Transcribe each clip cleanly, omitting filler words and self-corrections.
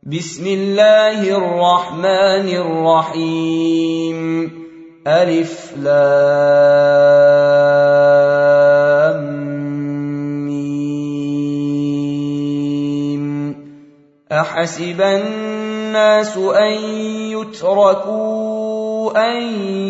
بسم الله الرحمن الرحيم ألف لام ميم أحسب الناس أن يتركوا أن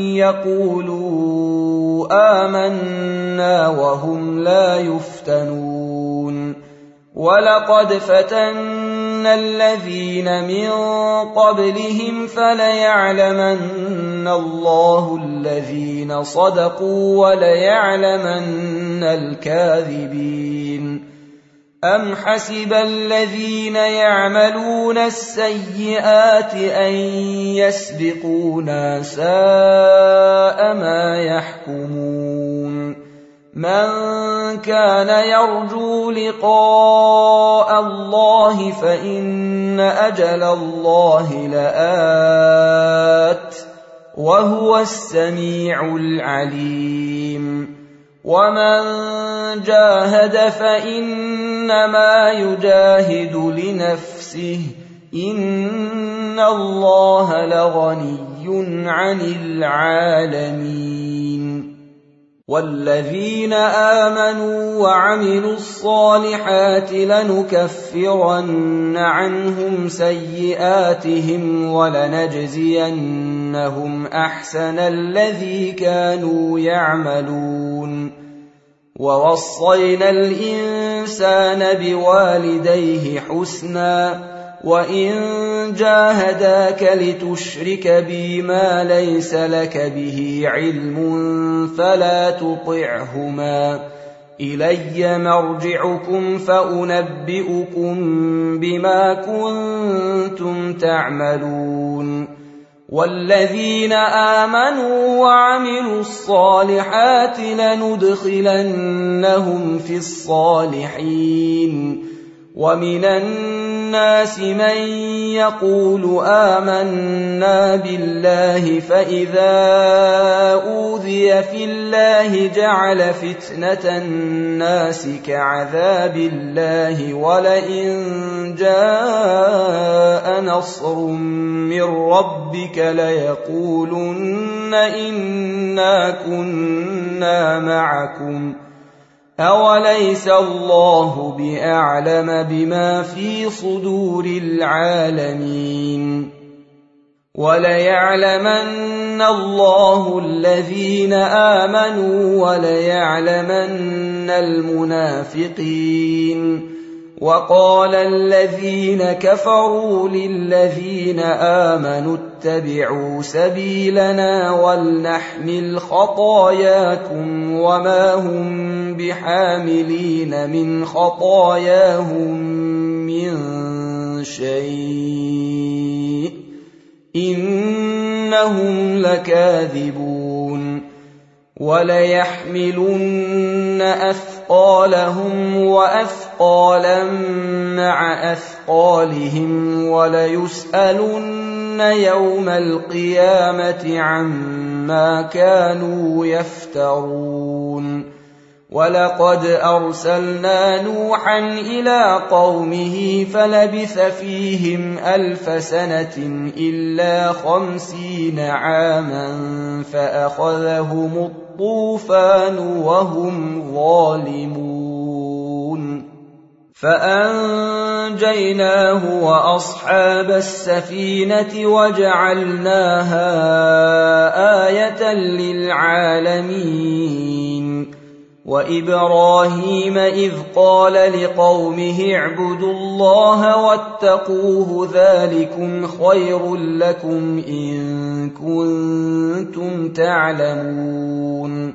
يقولوا آمنا وهم لا يفتنون ولقد فتنا الذين من قبلهم فليعلمن الله الذين صدقوا وليعلمن الكاذبين أم حسب الذين يعملون السيئات أن يسبقونا ساء ما يحكمون من كان يرجو لقاء الله فإن أجل الله لآت وهو السميع العليم ومن جاهد فإنما يجاهد لنفسه إن الله لغني عن العالمين والذين آمنوا وعملوا الصالحات لنكفرن عنهم سيئاتهم ولنجزينهم أحسن الذي كانوا يعملون ووصينا الإنسان بوالديه حسنا وإن جاهداك لتشرك بي ما ليس لك به علم فلا تطعهما إلي مرجعكم فأنبئكم بما كنتم تعملون والذين آمنوا وعملوا الصالحات لندخلنهم في الصالحين ومن الناس من يقول آمنا بالله فإذا أوذي في الله جعل فتنة الناس كعذاب الله ولئن جاء نصر من ربك ليقولن إنا كنا معكم أوليس الله بأعلم بما في صدور العالمين وليعلمن الله الذين آمنوا وليعلمن المنافقين وقال الذين كفروا للذين آمنوا اتبعوا سبيلنا ولنحمل خطاياكم وما هم بحاملين من خطاياهم من شيء إنهم لكاذبون وليحملن أثقالهم وأثقالا مع أثقالهم وليسألن يوم القيامة عما كانوا يفترون ولقد أرسلنا نوحا إلى قومه فلبث فيهم 1000 سنة إلا 50 عاما فأخذهم الطوفان وهم ظالمون فأنجيناه وأصحاب السفينة وجعلناها آية للعالمين وإبراهيم إذ قال لقومه اعبدوا الله واتقوه ذلكم خير لكم إن كنتم تعلمون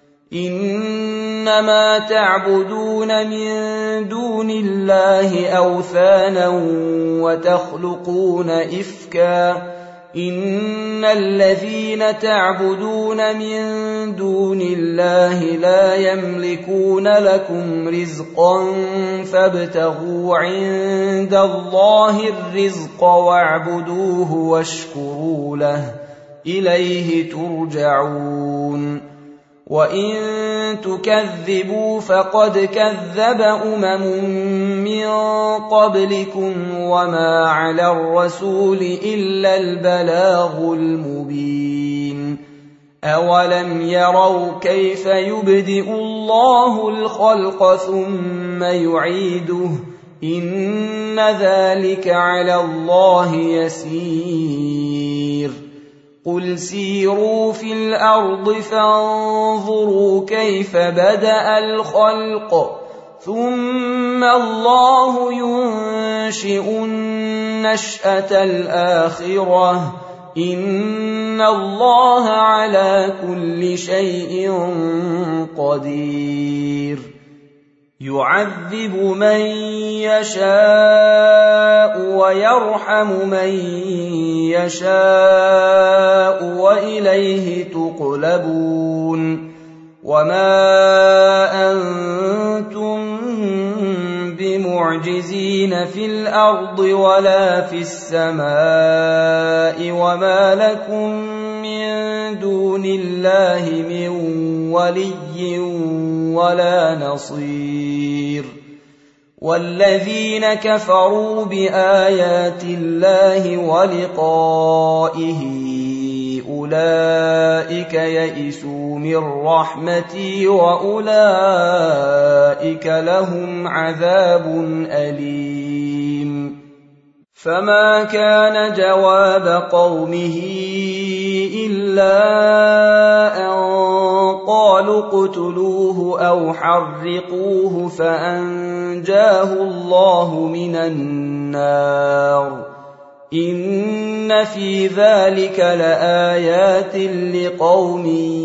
إنما تعبدون من دون الله أوثانا وتخلقون إفكا إن الذين تعبدون من دون الله لا يملكون لكم رزقا فابتغوا عند الله الرزق واعبدوه واشكروا له إليه ترجعون وإن تكذبوا فقد كذب من قبلكم وما على الرسول إلا البلاغ المبين أولم يروا كيف يبدئ الله الخلق ثم يعيده إن ذلك على الله يسير قل سيروا في الأرض فانظروا كيف بدأ الخلق ثم الله ينشئ النشأة الآخرة إن الله على كل شيء قدير يعذب من يشاء ويرحم من يشاء وإليه تقلبون وما أنتم بمعجزين في الأرض ولا في السماء وما لكم من دون الله من ولي ولا نصير والذين كفروا بآيات الله ولقائه أولئك يئسوا من رحمتي وأولئك لهم عذاب أليم فما كان جواب قومه إلا أن قالوا اقتلوه أو حرقوه فأنجاه الله من النار إن في ذلك لآيات لقوم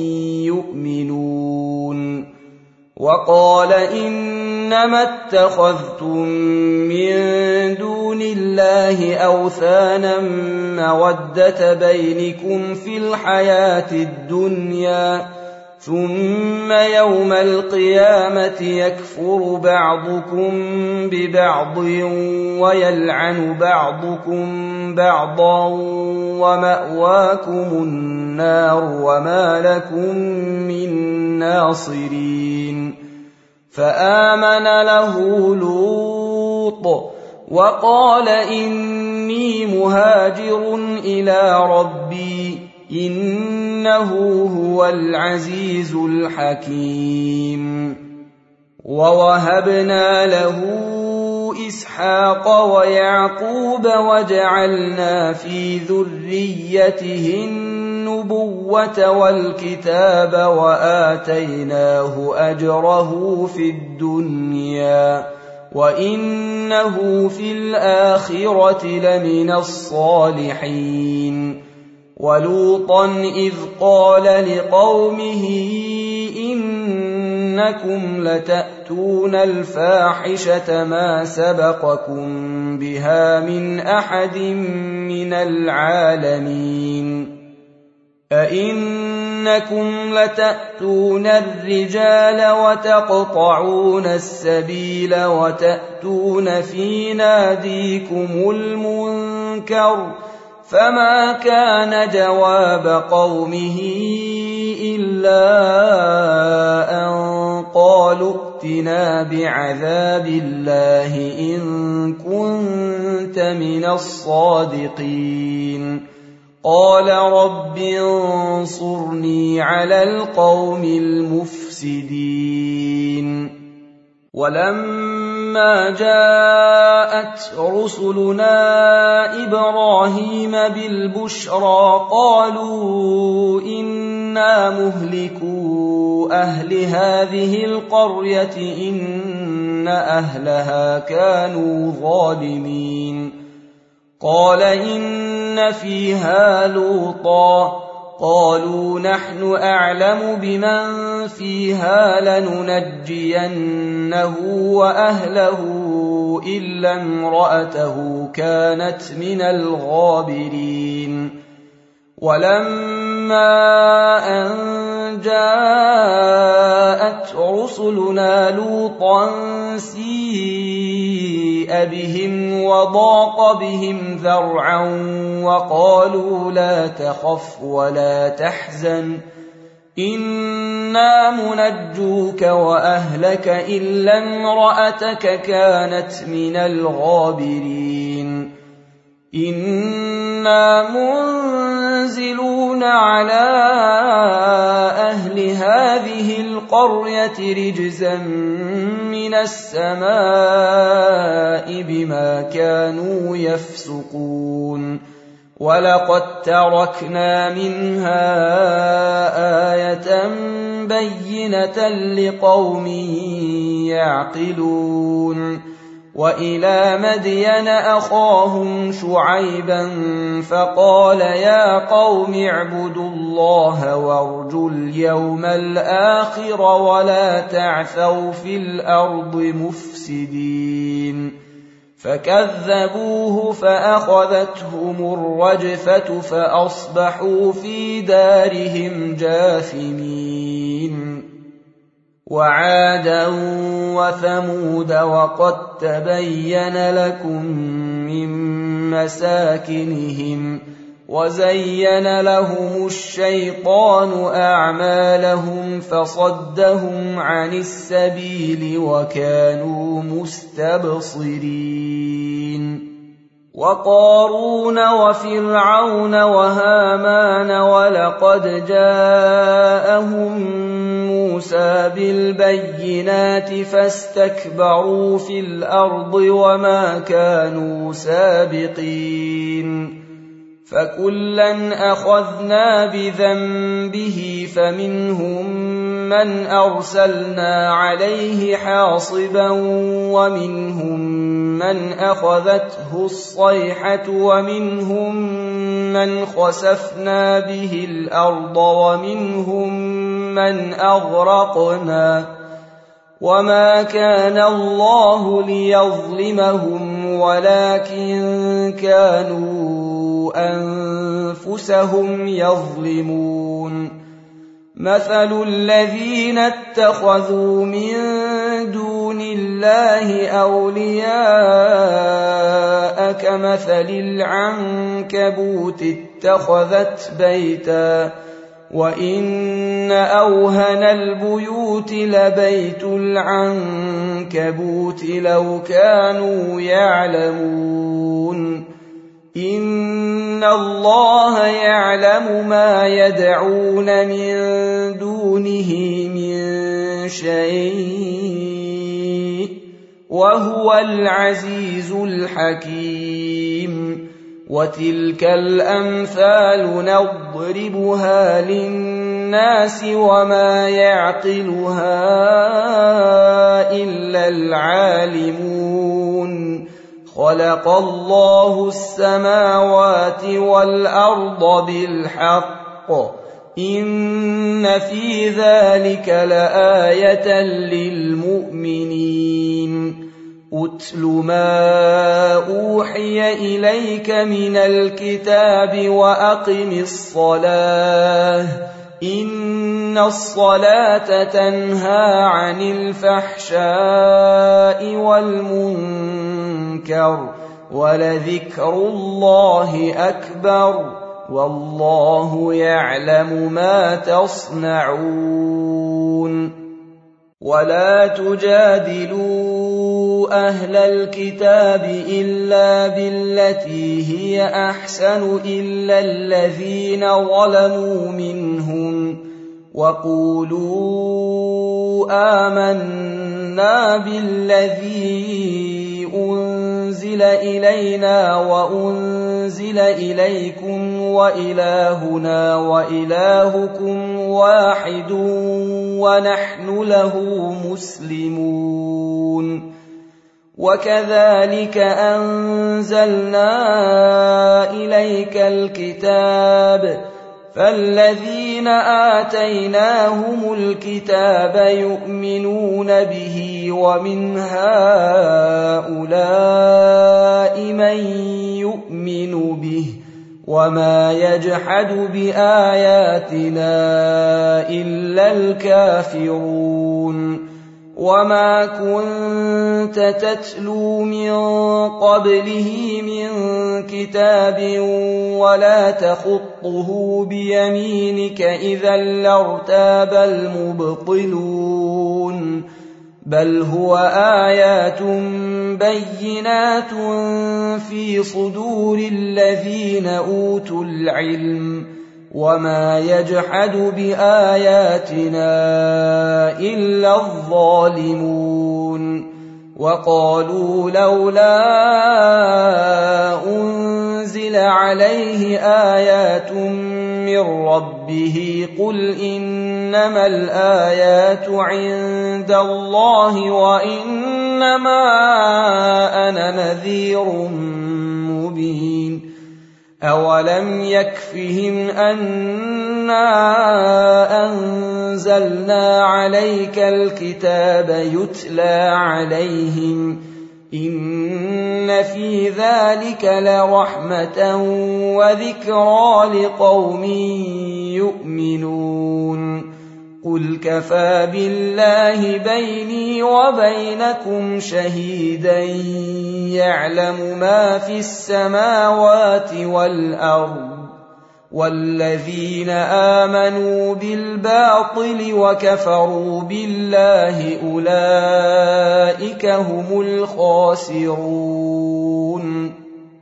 يؤمنون وقال إنما اتخذتم من دون الله أوثانا مودة بينكم في الحياة الدنيا ثم يوم القيامة يكفر بعضكم ببعض ويلعن بعضكم بعضا ومأواكم النار وما لكم من ناصرين فآمن له لوط وقال إني مهاجر إلى ربي إنه هو العزيز الحكيم ووهبنا له إسحاق ويعقوب وجعلنا في ذريته النبوة والكتاب وآتيناه أجره في الدنيا وإنه في الآخرة لمن الصالحين ولوطا إذ قال لقومه إنكم لتأتون الفاحشة ما سبقكم بها من أحد من العالمين أئنكم لتأتون الرجال وتقطعون السبيل وتأتون في ناديكم المنكر فما كان جواب قومه إلا أن قالوا ائتنا بعذاب الله إن كنت من الصادقين قال رب انصرني على القوم المفسدين ولما جاءت رسلنا إبراهيم بالبشرى قالوا إنا مهلكو أهل هذه القرية إن أهلها كانوا ظالمين قال إن فيها لوطا قالوا نحن أعلم بمن فيها لننجينه وأهله إلا امرأته كانت من الغابرين ولما أن جاءت رسلنا لوطا سيء بهم وضاق بهم ذرعا وقالوا لا تخف ولا تحزن إنا منجوك وأهلك إلا امرأتك كانت من الغابرين إنا منزلون على أهل هذه القرية رجزا من السماء بما كانوا يفسقون ولقد تركنا منها آية بينة لقوم يعقلون وإلى مدين أخاهم شعيبا فقال يا قوم اعبدوا الله وارجوا اليوم الآخر ولا تعثوا في الأرض مفسدين فكذبوه فأخذتهم الرجفة فأصبحوا في دارهم جاثمين وعادا وثمود وقد تبين لكم من مساكنهم وزين لهم الشيطان أعمالهم فصدهم عن السبيل وكانوا مستبصرين وقارون وفرعون وهامان ولقد جاءهم موسى بالبينات فاستكبروا في الأرض وما كانوا سابقين فكلا أخذنا بذنبه فمنهم من أرسلنا عليه حاصبا ومنهم من أخذته الصيحة ومنهم من خسفنا به الأرض ومنهم من أغرقنا وما كان الله ليظلمهم ولكن كانوا أنفسهم يظلمون مثل الذين اتخذوا من دون الله أولياء كمثل العنكبوت اتخذت بيتا وإن أوهن البيوت لبيت العنكبوت لو كانوا يعلمون إن الله يعلم ما يدعون من دونه من شيء وهو العزيز الحكيم وتلك الأمثال نضربها للناس وما يعقلها إلا العالمون خلق الله السماوات والأرض بالحق إن في ذلك لآية للمؤمنين أتل ما أوحي إليك من الكتاب وأقم الصلاة إن الصلاة تنهى عن الفحشاء والمنكر ولذكر الله أكبر والله يعلم ما تصنعون ولا تجادلوا أهل الكتاب إلا بالتي هي أحسن إلا الذين ظلموا منهم وقولوا آمنا بالذي أنزل إلينا وأنزل إليكم وإلهنا وإلهكم واحد ونحن له مسلمون وكذلك أنزلنا إليك الكتاب فالذين آتيناهم الكتاب يؤمنون به ومن هؤلاء من يؤمن به وما يجحد بآياتنا إلا الكافرون وما كنت تتلو من قبله من كتاب ولا تخطه بيمينك إذا لارتاب المبطلون بل هو آيات بينات في صدور الذين أوتوا العلم وما يجحد بآياتنا إلا الظالمون وقالوا لولا أنزل عليه آيات من ربه قل إنما الآيات عند الله وإنما أنا نذير مبين أولم يكفهم أنا أنزلنا عليك الكتاب يتلى عليهم إن في ذلك لرحمة وذكرى لقوم يؤمنون قل كفى بالله بيني وبينكم شهيدا يعلم ما في السماوات والأرض والذين آمنوا بالباطل وكفروا بالله أولئك هم الخاسرون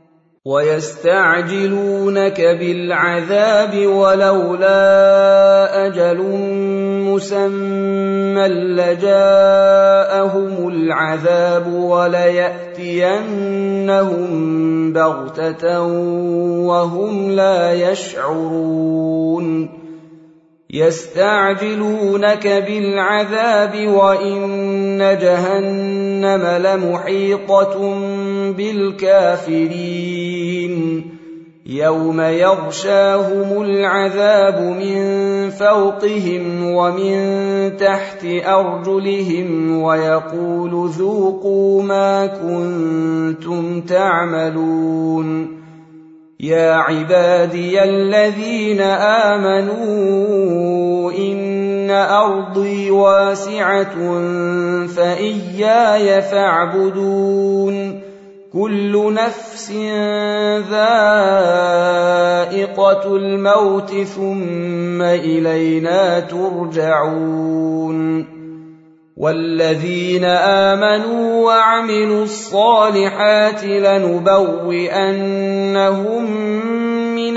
ويستعجلونك بالعذاب ولولا أجل مسمى لجاءهم العذاب وليأتينهم بغتة وهم لا يشعرون يستعجلونك بالعذاب وإن جهنم لمحيطة بالكافرين يوم يغشاهم العذاب من فوقهم ومن تحت أرجلهم ويقول ذوقوا ما كنتم تعملون يا عبادي الذين آمنوا إن أرضي واسعة فإياي فاعبدون كل نفس ذائقة الموت ثم إلينا ترجعون والذين آمنوا وعملوا الصالحات لنبوئنهم من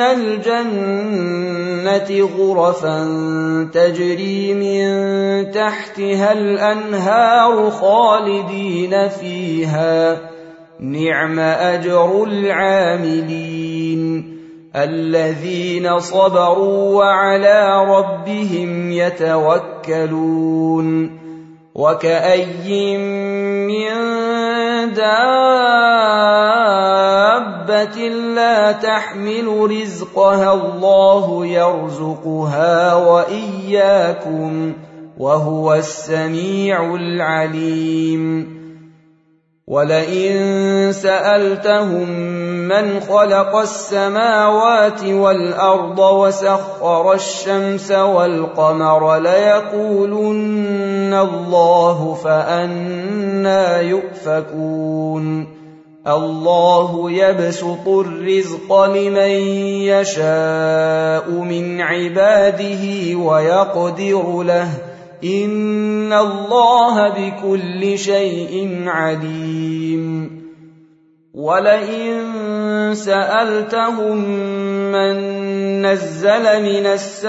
الجنة غرفا تجري من تحتها الأنهار خالدين فيها نعم أجر العاملين الذين صبروا وعلى ربهم يتوكلون وكأي من دابة لا تحمل رزقها الله يرزقها وإياكم وهو السميع العليم ولئن سألتهم من خلق السماوات والأرض وسخر الشمس والقمر ليقولن الله فأنى يؤفكون الله يبسط الرزق لمن يشاء من عباده ويقدر له إن الله بكل شيء عليم ولئن سألتهم من نزل من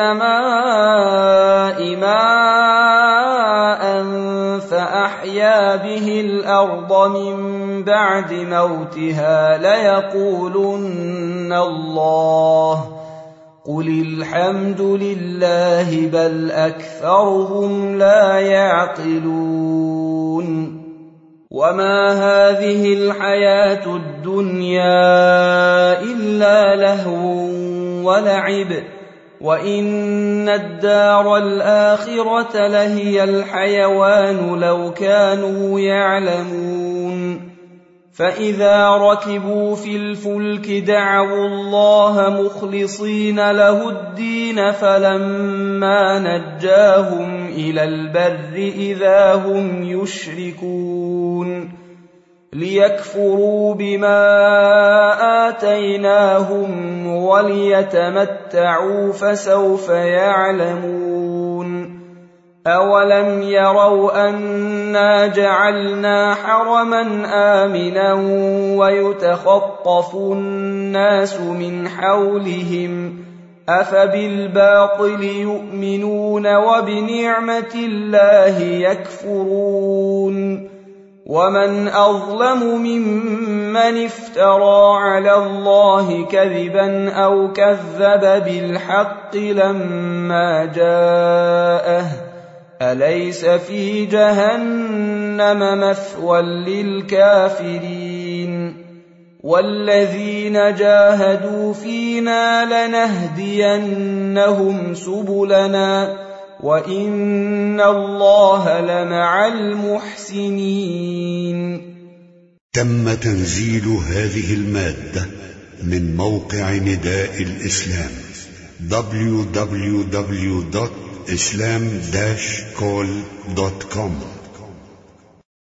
السماء ماء فأحيا به الأرض من بعد موتها ليقولن الله قل الحمد لله بل أكثرهم لا يعقلون وما هذه الحياة الدنيا إلا لهو ولعب وإن الدار الآخرة لهي الحيوان لو كانوا يعلمون فإذا ركبوا في الفلك دعوا الله مخلصين له الدين فلما نجاهم إلى البر إذا هم يشركون ليكفروا بما آتيناهم وليتمتعوا فسوف يعلمون أولم يروا أنا جعلنا حرما آمنا ويتخطف الناس من حولهم أفبالباطل يؤمنون وبنعمة الله يكفرون ومن أظلم ممن افترى على الله كذبا أو كذب بالحق لما جاءه أليس في جهنم مثوى للكافرين والذين جاهدوا فينا لنهدينهم سبلنا وإن الله لمع المحسنين. تم تنزيل هذه المادة من موقع نداء الإسلام www.islam-call.com